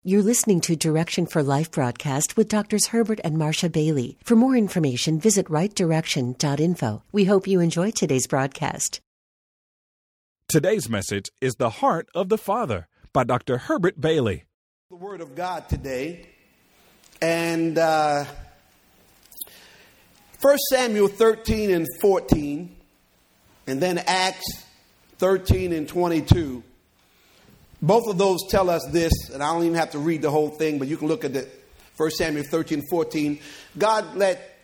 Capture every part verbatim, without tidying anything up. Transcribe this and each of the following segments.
You're listening to Direction for Life broadcast with Doctors Herbert and Marcia Bailey. For more information, visit right direction dot info. We hope you enjoy today's broadcast. Today's message is The Heart of the Father by Doctor Herbert Bailey. The Word of God today. And uh, First Samuel thirteen and fourteen, and then Acts thirteen and twenty-two. Both of those tell us this, and I don't even have to read the whole thing, but you can look at it. First Samuel thirteen and fourteen. God let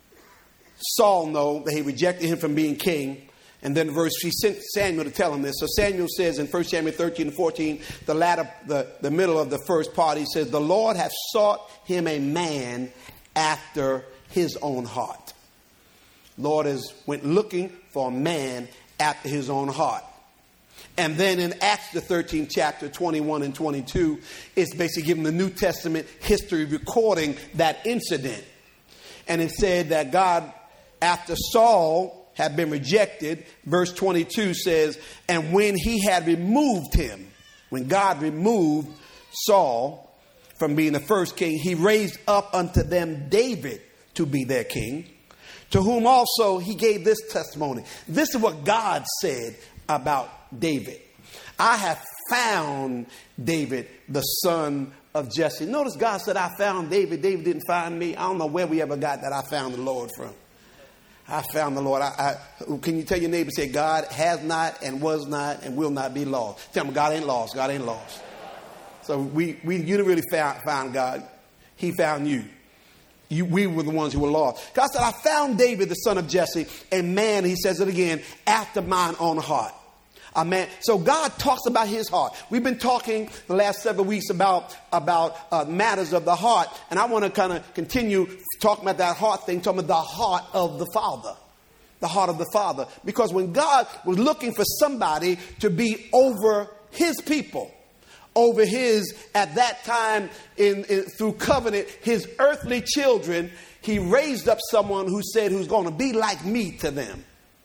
Saul know that he rejected him from being king. And then verse, he sent Samuel to tell him this. So Samuel says in First Samuel thirteen and fourteen, the latter, the, the middle of the first part, he says, the Lord hath sought him a man after his own heart. Lord has went looking for a man after his own heart. And then in Acts, the thirteenth chapter, twenty-one and twenty-two, it's basically giving the New Testament history recording that incident. And it said that God, after Saul had been rejected, verse twenty-two says, and when he had removed him, when God removed Saul from being the first king, he raised up unto them David to be their king, to whom also he gave this testimony. This is what God said about David. I have found David, the son of Jesse. Notice God said, I found David. David didn't find me. I don't know where we ever got that I found the Lord from. I found the Lord. I, I, can you tell your neighbor, say, God has not and was not and will not be lost. Tell him, God ain't lost. God ain't lost. So we, we you didn't really found, found God. He found you. You, we were the ones who were lost. God said, I found David, the son of Jesse, a man, he says it again, after mine own heart. A man. So God talks about his heart. We've been talking the last several weeks about, about uh, matters of the heart. And I want to kind of continue talking about that heart thing, talking about the heart of the Father. The heart of the Father. Because when God was looking for somebody to be over his people, over his, at that time, in, in through covenant, his earthly children, he raised up someone who said, who's going to be like me to them.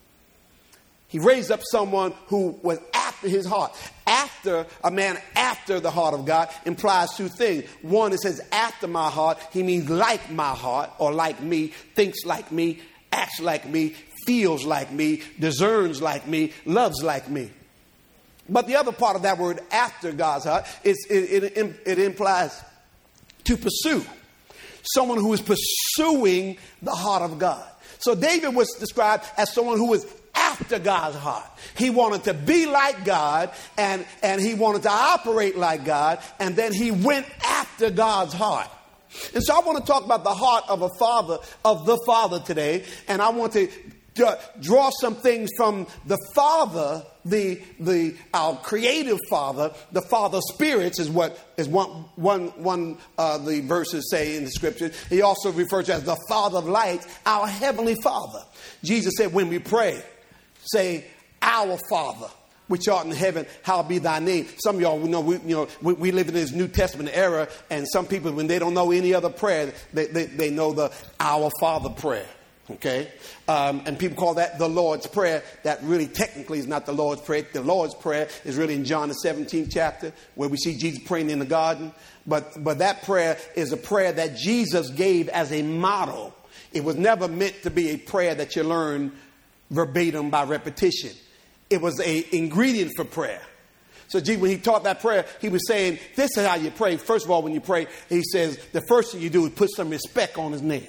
He raised up someone who was after his heart. After, a man after the heart of God implies two things. One, it says after my heart. He means like my heart or like me, thinks like me, acts like me, feels like me, discerns like me, loves like me. But the other part of that word after God's heart, is, it, it, it implies to pursue. Someone who is pursuing the heart of God. So David was described as someone who was after God's heart. He wanted to be like God, and, and he wanted to operate like God, and then he went after God's heart. And so I want to talk about the heart of a father, of the Father today, and I want to d- draw some things from the Father, the the our creative Father. The Father of spirits is what is one one one uh, the verses say in the scripture. He also refers to as the Father of lights, our heavenly Father. Jesus said, when we pray, say, our Father, which art in heaven, hallowed be thy name. Some of y'all know we, you know, we, we live in this New Testament era, and some people, when they don't know any other prayer, they, they, they know the Our Father prayer. Okay? Um, and people call that the Lord's Prayer. That really technically is not the Lord's Prayer. The Lord's Prayer is really in John the seventeenth chapter, where we see Jesus praying in the garden. But, but that prayer is a prayer that Jesus gave as a model. It was never meant to be a prayer that you learn verbatim by repetition. It was a ingredient for prayer. So Jesus, when he taught that prayer, he was saying, this is how you pray. First of all, when you pray, he says, the first thing you do is put some respect on his name.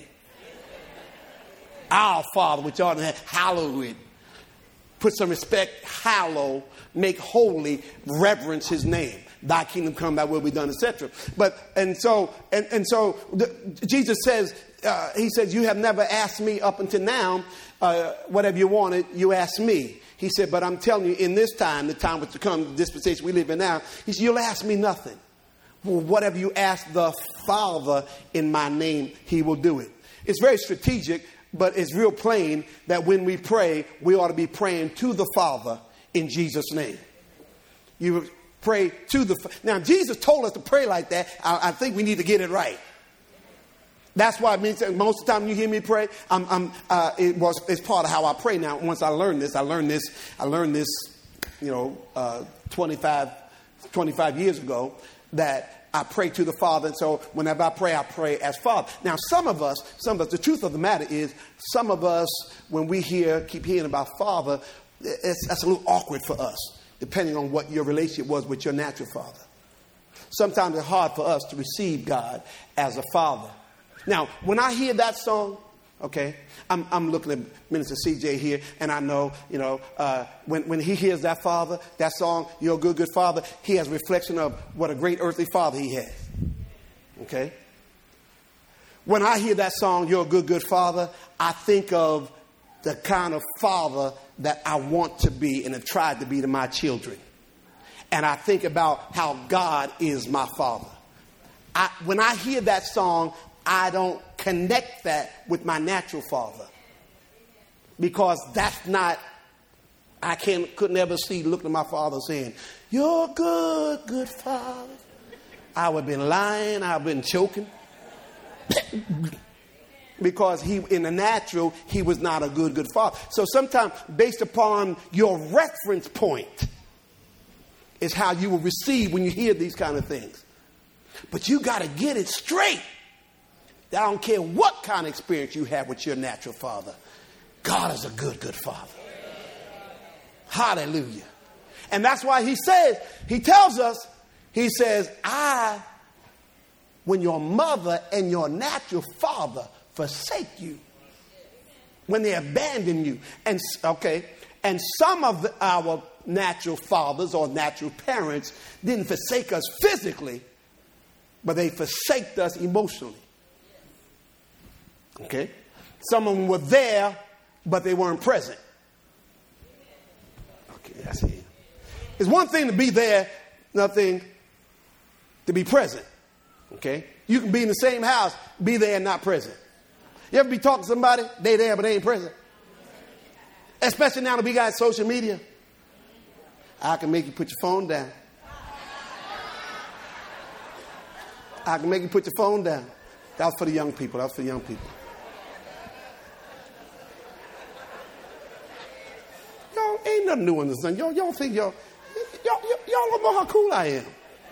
Our Father, which art in heaven, hallowed. Put some respect, hallow, make holy, reverence his name. Thy kingdom come, thy will be done, et cetera. But and so and and so the, Jesus says, uh, he says, you have never asked me up until now. Uh, whatever you wanted, you asked me. He said, but I'm telling you, in this time, the time which to come, the dispensation we live in now, he said, you'll ask me nothing. Well, whatever you ask the Father in my name, he will do it. It's very strategic, but it's real plain that when we pray, we ought to be praying to the Father in Jesus' name. You pray to the Father. Now, Jesus told us to pray like that. I, I think we need to get it right. That's why it means that most of the time you hear me pray, I'm, I'm, uh, it was, it's part of how I pray now. Once I learned this, I learned this, I learned this, you know, uh, twenty-five, twenty-five years ago, that I pray to the Father. And so whenever I pray, I pray as Father. Now, some of us, some of us, the truth of the matter is, some of us, when we hear, keep hearing about Father, it's, that's a little awkward for us, depending on what your relationship was with your natural father. Sometimes it's hard for us to receive God as a father. Now, when I hear that song, okay, I'm, I'm looking at Minister C J here, and I know, you know, uh, when, when he hears that father, that song, You're a Good, Good Father, he has a reflection of what a great earthly father he has. Okay? When I hear that song, You're a Good, Good Father, I think of the kind of father that I want to be and have tried to be to my children. And I think about how God is my father. I, when I hear that song, I don't connect that with my natural father. Because that's not, I can't, could never see looking at my father saying, You're good, good father. I would have been lying. I would have been choking. Because he, in the natural, he was not a good, good father. So sometimes, based upon your reference point, is how you will receive when you hear these kind of things. But you got to get it straight. I don't care what kind of experience you have with your natural father. God is a good, good father. Hallelujah. And that's why he says, he tells us, he says, I, when your mother and your natural father forsake you, when they abandon you. And okay, and some of the, our natural fathers or natural parents didn't forsake us physically, but they forsaked us emotionally. Okay? Some of them were there, but they weren't present. Okay, that's it. It's one thing to be there, nothing to be present. Okay? You can be in the same house, be there and not present. You ever be talking to somebody, they there, but they ain't present? Especially now that we got social media. I can make you put your phone down. I can make you put your phone down. That was for the young people. That was for the young people. Y'all ain't nothing new in the sun. Y'all, y'all think y'all, y'all, y'all don't know how cool I am.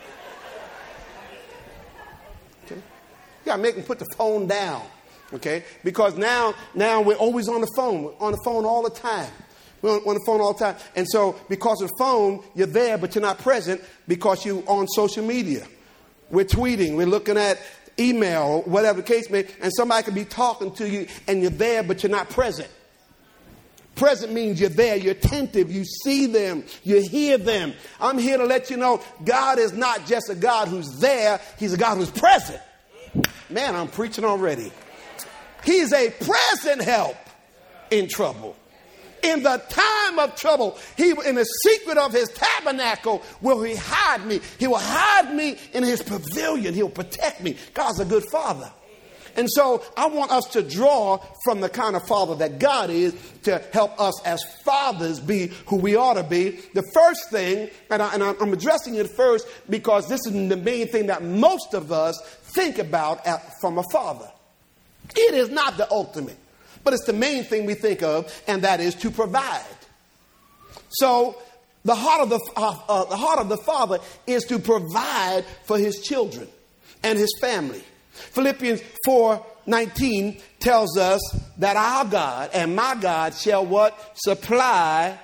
Okay? You got to make them put the phone down. Okay? Because now, now we're always on the phone. We're on the phone all the time. We're on, on the phone all the time. And so because of the phone, you're there, but you're not present because you're on social media. We're tweeting. We're looking at email, whatever the case may be. And somebody could be talking to you and you're there, but you're not present. Present means you're there, you're attentive, you see them, you hear them. I'm here to let you know God is not just a God who's there, he's a God who's present. Man, I'm preaching already. He's a present help in trouble. In the time of trouble, he in the secret of his tabernacle will he hide me. He will hide me in his pavilion. He'll protect me. God's a good father. And so I want us to draw from the kind of father that God is to help us as fathers be who we ought to be. The first thing, and, I, and I'm addressing it first because this is the main thing that most of us think about at, from a father. It is not the ultimate, but it's the main thing we think of, and that is to provide. So the heart of the, uh, uh, the heart of the father is to provide for his children and his family. Philippians four nineteen tells us that our God and my God shall what? Supply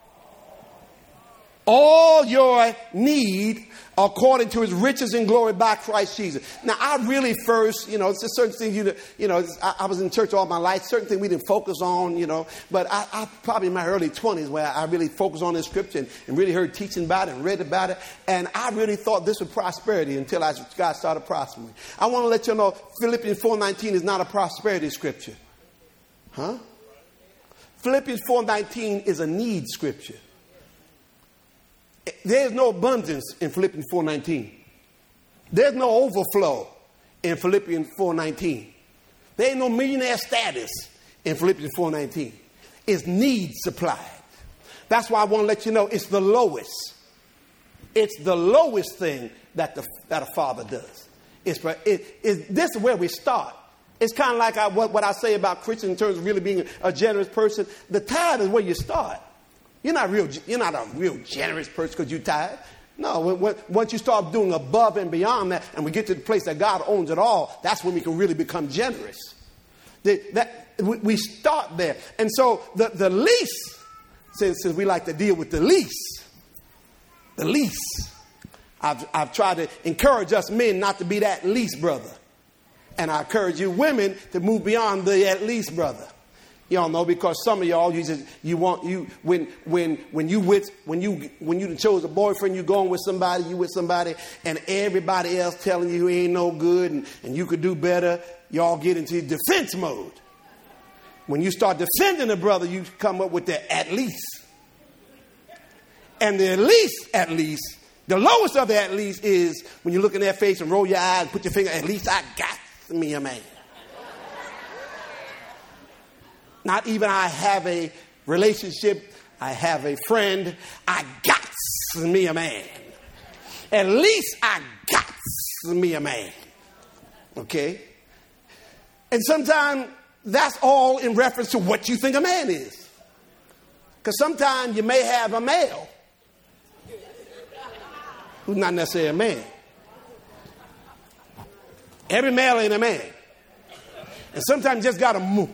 all your need according to his riches and glory by Christ Jesus. Now, I really first, you know, it's a certain thing, you, you know, I, I was in church all my life, certain thing we didn't focus on, you know, but I, I probably in my early twenties where I really focused on this scripture and, and really heard teaching about it and read about it. And I really thought this was prosperity until I, God started prospering. I want to let you know Philippians four nineteen is not a prosperity scripture. Huh? Philippians four nineteen is a need scripture. There's no abundance in Philippians four nineteen. There's no overflow in Philippians four nineteen. There ain't no millionaire status in Philippians four nineteen. It's need supplied. That's why I want to let you know it's the lowest. It's the lowest thing that the that a father does. It's, it, it, this is where we start. It's kind of like I, what, what I say about Christians in terms of really being a, a generous person. The tithe is where you start. You're not real. You're not a real generous person because you tithe. No, when, when, once you start doing above and beyond that, and we get to the place that God owns it all, that's when we can really become generous. The, that, we, we start there. And so the, the least, since, since we like to deal with the least, the least, I've, I've tried to encourage us men not to be that least brother. And I encourage you women to move beyond the at least brother. Y'all know, because some of y'all, you just, you want, you, when, when, when you with, when you, when you chose a boyfriend, you going with somebody, you with somebody, and everybody else telling you he ain't no good and, and you could do better, y'all get into defense mode. When you start defending a brother, you come up with the at least. And the at least, at least, the lowest of the at least is when you look in their face and roll your eyes and put your finger, at least I got me a man. Not even I have a relationship, I have a friend, I got me a man. At least I got me a man. Okay? And sometimes that's all in reference to what you think a man is. Because sometimes you may have a male who's not necessarily a man. Every male ain't a man. And sometimes you just got to move.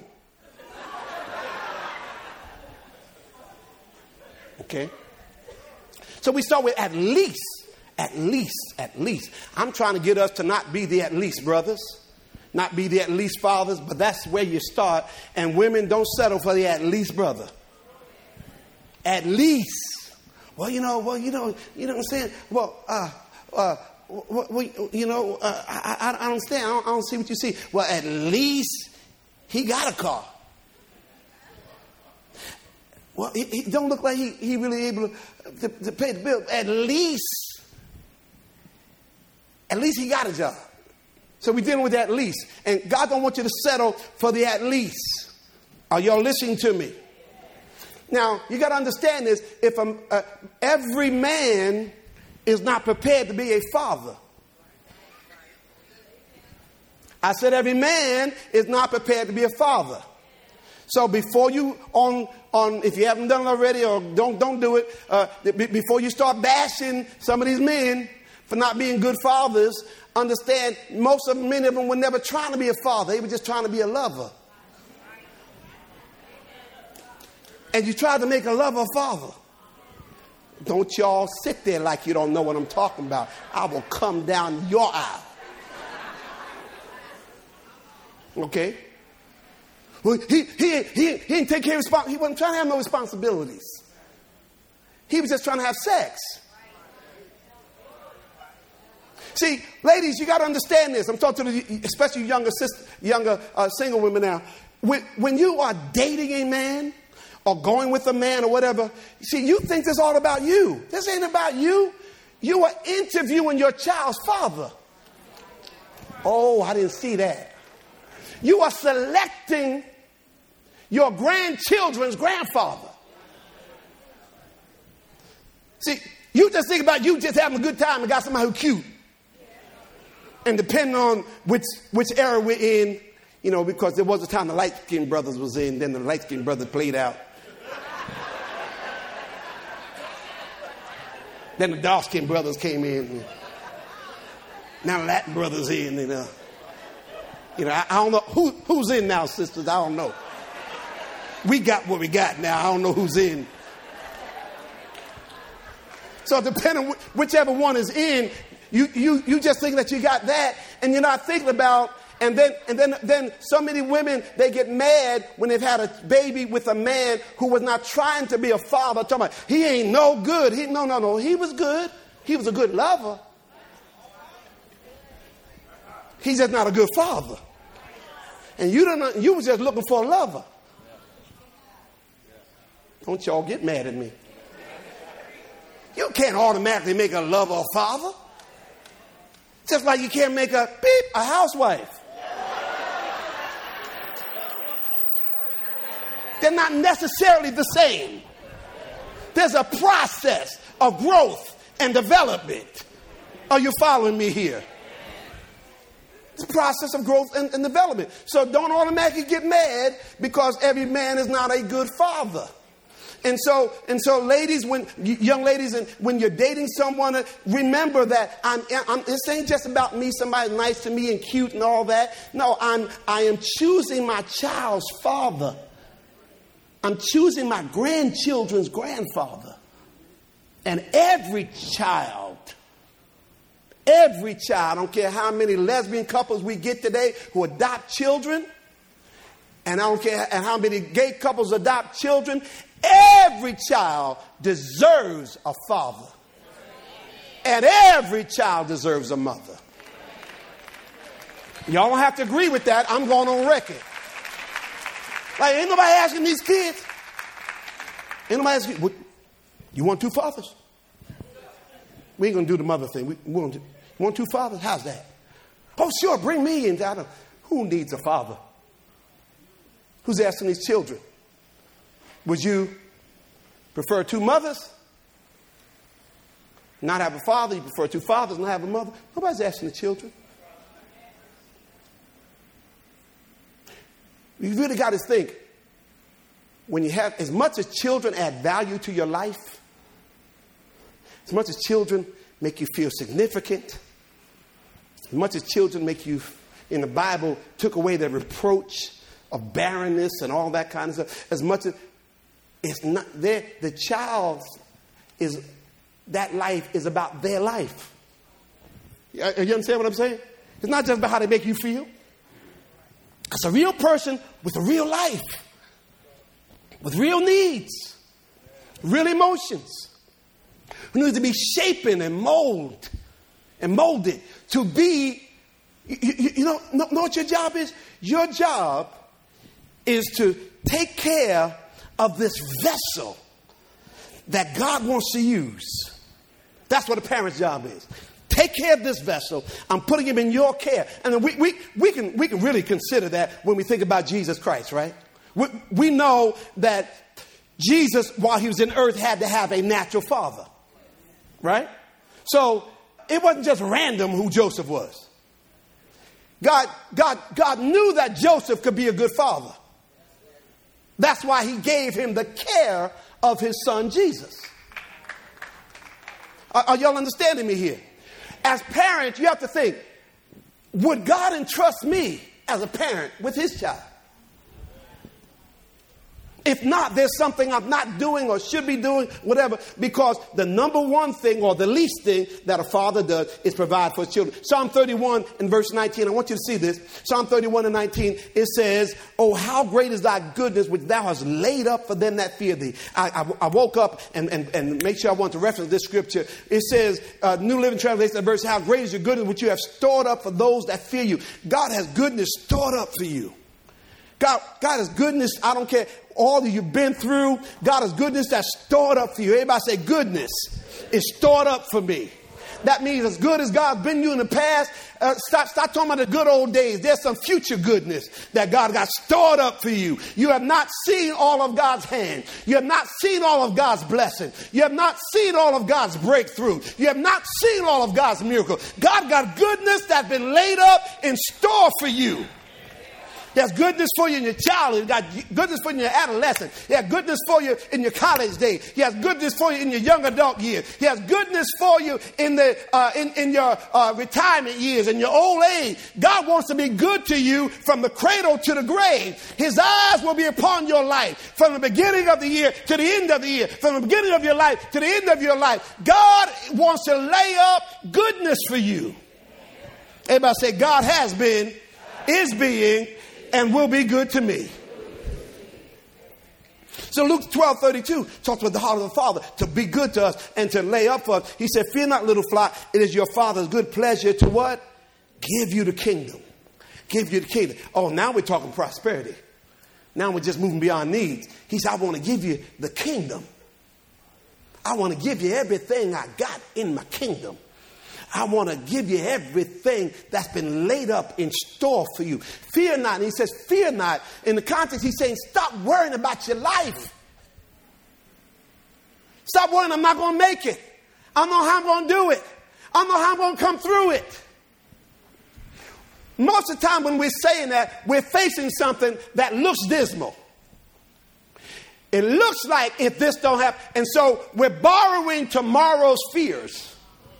Okay? So we start with at least, at least, at least. I'm trying to get us to not be the at least brothers, not be the at least fathers, but that's where you start. And women, don't settle for the at least brother. At least. Well, you know, well, you know, you know what I'm saying? Well, uh, uh, well, well you know, uh, I, I, I don't understand. I don't, I don't see what you see. Well, at least he got a car. Well, he, he don't look like he, he really able to, to, to pay the bill. At least, at least he got a job. So we're dealing with at least. And God don't want you to settle for the at least. Are y'all listening to me? Now, you got to understand this. If a, uh, every man is not prepared to be a father. I said every man is not prepared to be a father. So before you on on if you haven't done it already or don't don't do it uh, b- before you start bashing some of these men for not being good fathers, understand most of many of them were never trying to be a father. They were just trying to be a lover. And you try to make a lover a father. Don't y'all sit there like you don't know what I'm talking about. I will come down your aisle. Okay? Well, he, he, he, he didn't take care of responsibility. He wasn't trying to have no responsibilities. He was just trying to have sex. See, ladies, you got to understand this. I'm talking to the, especially younger sister, younger uh, single women now. When, when you are dating a man or going with a man or whatever, see, you think this is all about you. This ain't about you. You are interviewing your child's father. Oh, I didn't see that. You are selecting your grandchildren's grandfather. See, you just think about you just having a good time and got somebody who's cute. And depending on which which era we're in, you know, because there was a time the light-skinned brothers was in, then the light-skinned brother played out. Then the dark-skinned brothers came in. Now the Latin brothers in, you know. You know, I, I don't know who who's in now, sisters. I don't know. We got what we got now. I don't know who's in. So depending on whichever one is in, you you you just think that you got that, and you're not thinking about. And then and then then so many women, they get mad when they've had a baby with a man who was not trying to be a father. Talking about he ain't no good. He no no no. He was good. He was a good lover. He's just not a good father. And you don't know, you was just looking for a lover. Don't y'all get mad at me. You can't automatically make a lover a father. Just like you can't make a beep a housewife. They're not necessarily the same. There's a process of growth and development. Are you following me here? It's a process of growth and, and development. So don't automatically get mad because every man is not a good father. And so, and so, ladies, when young ladies, and when you're dating someone, remember that I'm, I'm. This ain't just about me. Somebody nice to me and cute and all that. No, I'm. I am choosing my child's father. I'm choosing my grandchildren's grandfather. And every child, every child, I don't care how many lesbian couples we get today who adopt children, and I don't care and how many gay couples adopt children. Every child deserves a father. And every child deserves a mother. Y'all don't have to agree with that. I'm going on record. Like, ain't nobody asking these kids. Ain't nobody asking, what, you want two fathers? We ain't going to do the mother thing. We, we want, to, you want two fathers? How's that? Oh, sure, bring me in. Who needs a father? Who's asking these children? Would you prefer two mothers? Not have a father? You prefer two fathers, not have a mother? Nobody's asking the children. You really got to think, when you have, as much as children add value to your life, as much as children make you feel significant, as much as children make you, in the Bible, took away the reproach of barrenness and all that kind of stuff, as much as it's not there, the child is, that life is about their life. You understand what I'm saying? It's not just about how they make you feel. It's a real person with a real life, with real needs, real emotions, who needs to be shapen and molded and molded to be, you, you, you know, know what your job is? Your job is to take care of this vessel that God wants to use. That's what a parent's job is. Take care of this vessel. I'm putting him in your care. And we, we, we, can, we can really consider that when we think about Jesus Christ, right? We, we know that Jesus, while he was in earth, had to have a natural father, right? So it wasn't just random who Joseph was. God, God, God knew that Joseph could be a good father. That's why he gave him the care of his son, Jesus. Are, are y'all understanding me here? As parents, you have to think, would God entrust me as a parent with his child? If not, there's something I'm not doing or should be doing, whatever, because the number one thing or the least thing that a father does is provide for his children. Psalm thirty-one and verse nineteen, I want you to see this. Psalm thirty-one and nineteen, it says, oh, how great is thy goodness, which thou hast laid up for them that fear thee. I, I, I woke up and, and, and make sure I want to reference this scripture. It says, uh, New Living Translation, the verse, how great is your goodness, which you have stored up for those that fear you. God has goodness stored up for you. God, God has goodness, I don't care all that you've been through. God has goodness that's stored up for you. Everybody say goodness is stored up for me. That means as good as God's been to you in the past, uh, stop, stop talking about the good old days. There's some future goodness that God got stored up for you. You have not seen all of God's hand. You have not seen all of God's blessing. You have not seen all of God's breakthrough. You have not seen all of God's miracle. God got goodness that's been laid up in store for you. There's goodness for you in your childhood. He got goodness for you in your adolescence. He has goodness for you in your college days. He has goodness for you in your young adult years. He has goodness for you in the uh, in, in your uh, retirement years, in your old age. God wants to be good to you from the cradle to the grave. His eyes will be upon your life from the beginning of the year to the end of the year, from the beginning of your life to the end of your life. God wants to lay up goodness for you. Everybody say, God has been, is being, and will be good to me. So Luke twelve thirty-two talks about the heart of the Father to be good to us and to lay up for us. He said, fear not, little flock. It is your Father's good pleasure to what? Give you the kingdom. Give you the kingdom. Oh, now we're talking prosperity. Now we're just moving beyond needs. He said, I want to give you the kingdom. I want to give you everything I got in my kingdom. I want to give you everything that's been laid up in store for you. Fear not. And he says, fear not. In the context, he's saying, stop worrying about your life. Stop worrying, I'm not going to make it. I don't know how I'm going to do it. I don't know how I'm going to come through it. Most of the time when we're saying that, we're facing something that looks dismal. It looks like if this don't happen. And so we're borrowing tomorrow's fears.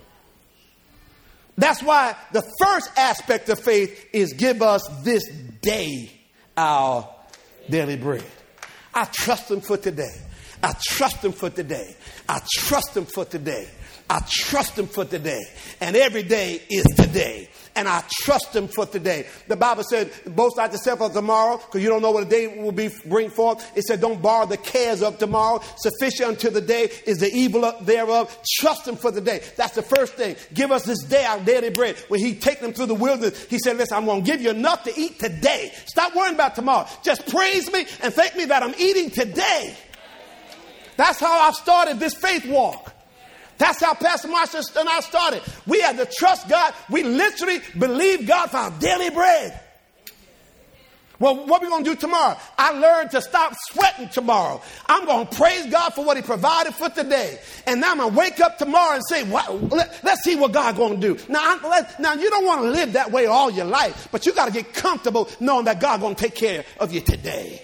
That's why the first aspect of faith is give us this day our daily bread. I trust him for today. I trust him for today. I trust him for today. I trust him for today. And every day is today. And I trust him for today. The Bible said, boast not yourself of tomorrow, because you don't know what a day will be bring forth. It said, don't borrow the cares of tomorrow. Sufficient unto the day is the evil thereof. Trust him for the day. That's the first thing. Give us this day our daily bread. When he take them through the wilderness, he said, listen, I'm going to give you enough to eat today. Stop worrying about tomorrow. Just praise me and thank me that I'm eating today. That's how I started this faith walk. That's how Pastor Marsha and I started. We had to trust God. We literally believe God for our daily bread. Well, what are we going to do tomorrow? I learned to stop sweating tomorrow. I'm going to praise God for what he provided for today. And now I'm going to wake up tomorrow and say, what, let, let's see what God's going to do. Now, I, let, now, you don't want to live that way all your life, but you got to get comfortable knowing that God's going to take care of you today.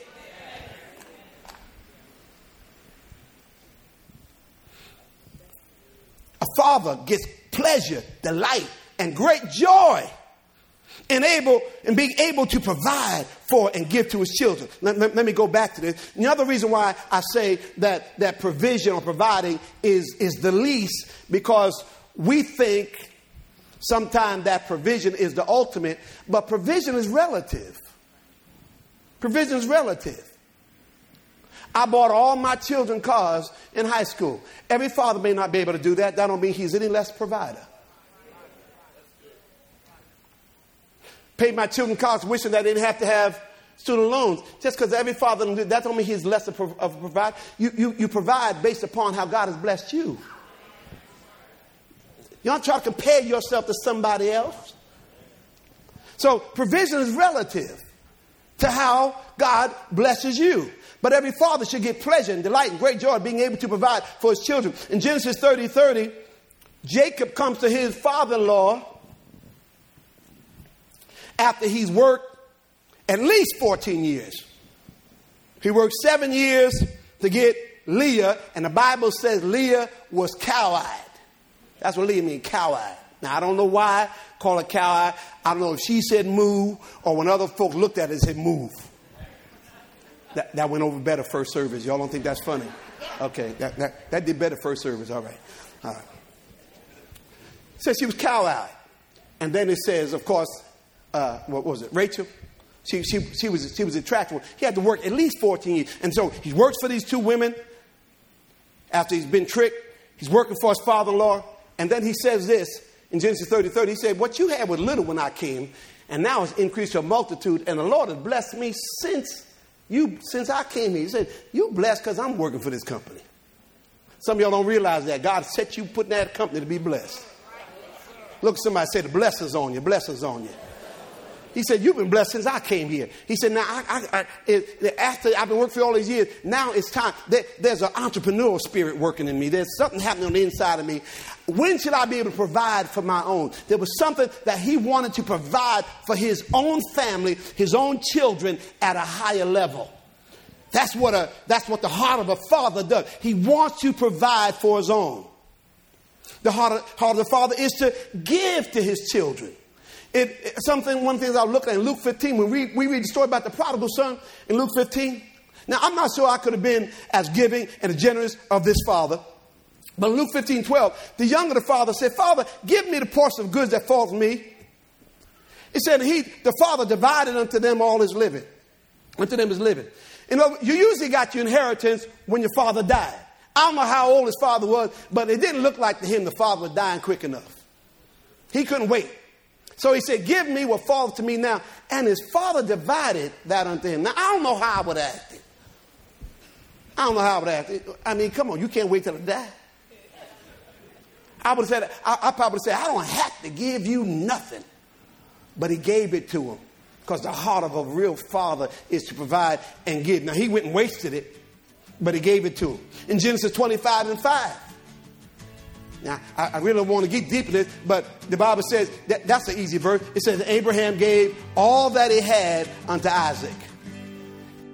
A father gets pleasure, delight, and great joy in, able, in being able to provide for and give to his children. Let, let, let me go back to this. The other reason why I say that, that provision or providing is, is the least, because we think sometimes that provision is the ultimate, but provision is relative. Provision is relative. I bought all my children cars in high school. Every father may not be able to do that. That don't mean he's any less provider. Paid my children cars wishing that they didn't have to have student loans. Just because every father don't do that, don't mean he's less of a provider. You, you, you provide based upon how God has blessed you. You don't try to compare yourself to somebody else. So provision is relative to how God blesses you. But every father should get pleasure and delight and great joy being able to provide for his children. In Genesis thirty thirty, Jacob comes to his father-in-law after he's worked at least fourteen years. He worked seven years to get Leah, and the Bible says Leah was cow-eyed. That's what Leah means, cow-eyed. Now, I don't know why call her cow-eyed. I don't know if she said move or when other folks looked at it and said move. That, that went over better first service. Y'all don't think that's funny? Okay, that, that, that did better first service. All right. All right. It says she was cow-eyed. And then it says, of course, uh, what was it? Rachel? She, she, she, was, she was attractive. He had to work at least fourteen years. And so he works for these two women after he's been tricked. He's working for his father-in-law. And then he says this in Genesis thirty thirty. He said, what you had was little when I came, and now it's increased to a multitude. And the Lord has blessed me since You, since I came here. He said, you blessed because I'm working for this company. Some of y'all don't realize that. God set you put in that company to be blessed. Look at somebody say, the blessings on you, blessings on you. He said, you've been blessed since I came here. He said, now, I, I, I, it, after I've been working for all these years, now it's time. There, there's an entrepreneurial spirit working in me. There's something happening on the inside of me. When should I be able to provide for my own? There was something that he wanted to provide for his own family, his own children at a higher level. That's what a, that's what the heart of a father does. He wants to provide for his own. The heart of, heart of the father is to give to his children. It, it, something, one thing I was looking at in Luke fifteen, when we, we read the story about the prodigal son in Luke fifteen. Now, I'm not sure I could have been as giving and as generous of this father. But in Luke fifteen twelve, the younger the father said, Father, give me the portion of goods that falls to me. It said he, the father divided unto them all his living. Unto them his living. You know, you usually got your inheritance when your father died. I don't know how old his father was, but it didn't look like to him the father was dying quick enough. He couldn't wait. So he said, give me what falls to me now. And his father divided that unto him. Now, I don't know how I would have acted. I don't know how I would have acted. I mean, come on, you can't wait till I die. I would have said, I, I probably said, I don't have to give you nothing. But he gave it to him. Because the heart of a real father is to provide and give. Now, he went and wasted it, but he gave it to him. In Genesis twenty-five and five. Now, I, I really don't want to get deep in this, but the Bible says, that, that's an easy verse. It says, Abraham gave all that he had unto Isaac.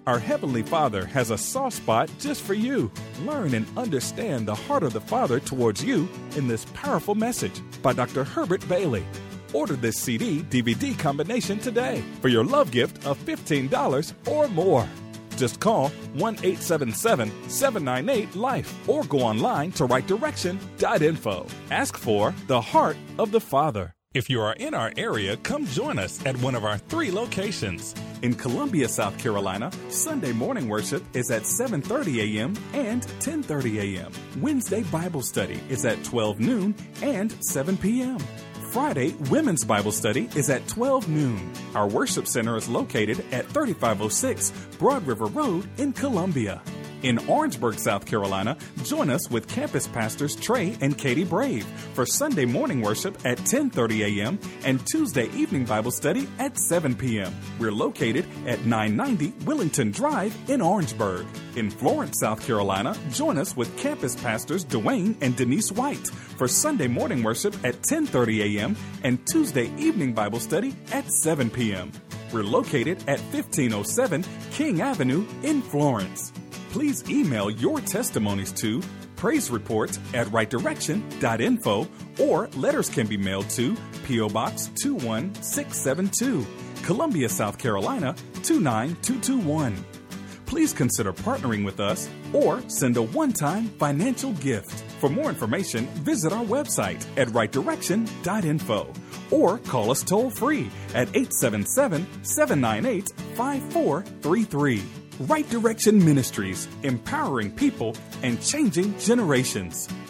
Our Heavenly Father has a soft spot just for you. Learn and understand the heart of the Father towards you in this powerful message by Doctor Herbert Bailey. Order this C D D V D combination today for your love gift of fifteen dollars or more. Just call one eight seven seven, seven nine eight, LIFE or go online to right direction dot info. Ask for the Heart of the Father. If you are in our area, come join us at one of our three locations. In Columbia, South Carolina, Sunday morning worship is at seven thirty a.m. and ten thirty a.m. Wednesday Bible study is at twelve noon and seven p.m. Friday Women's Bible Study is at twelve noon. Our worship center is located at thirty-five oh six Broad River Road in Columbia. In Orangeburg, South Carolina, join us with campus pastors Trey and Katie Brave for Sunday morning worship at ten thirty a.m. and Tuesday evening Bible study at seven p.m. We're located at nine ninety Willington Drive in Orangeburg. In Florence, South Carolina, join us with campus pastors Dwayne and Denise White for Sunday morning worship at ten thirty a.m. and Tuesday evening Bible study at seven p.m. We're located at fifteen oh seven King Avenue in Florence. Please email your testimonies to praise report at right direction dot info or letters can be mailed to P O. Box two one six seven two, Columbia, South Carolina two nine two two one. Please consider partnering with us or send a one-time financial gift. For more information, visit our website at right direction dot info or call us toll-free at eight seven seven, seven nine eight, five four three three. Right Direction Ministries, empowering people and changing generations.